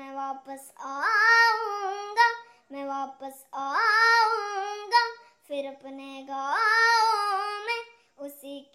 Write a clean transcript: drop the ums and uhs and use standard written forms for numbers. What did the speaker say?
मैं वापस आऊंगा, मैं वापस आऊंगा, फिर अपने गाँव में उसी